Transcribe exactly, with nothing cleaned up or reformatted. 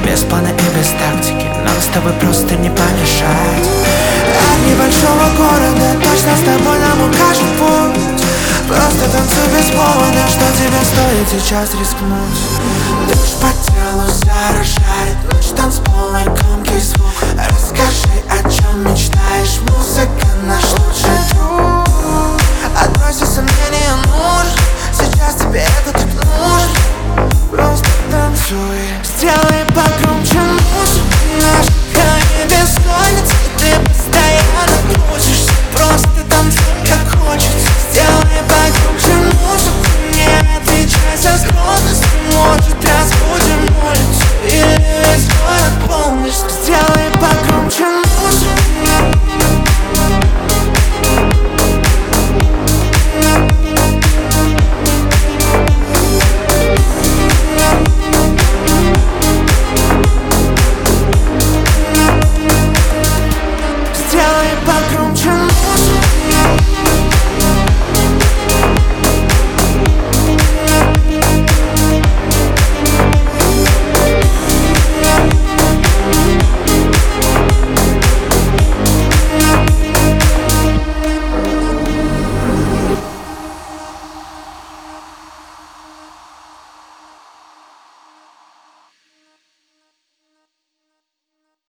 без плана и без тактики нам с тобой просто не помешать. От небольшого города точно с тобой нам укажет путь. Просто танцуй без повода, что тебе стоит сейчас рискнуть. Дрожь по телу заражает, ночь танцпол, лайкомки звук. Расскажи, о чем мечтаешь.